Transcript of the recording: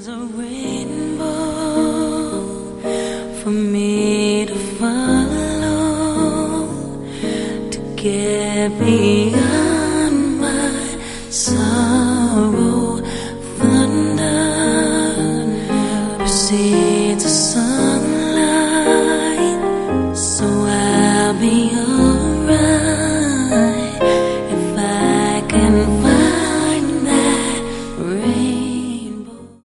a rainbow for me to follow, to get me out.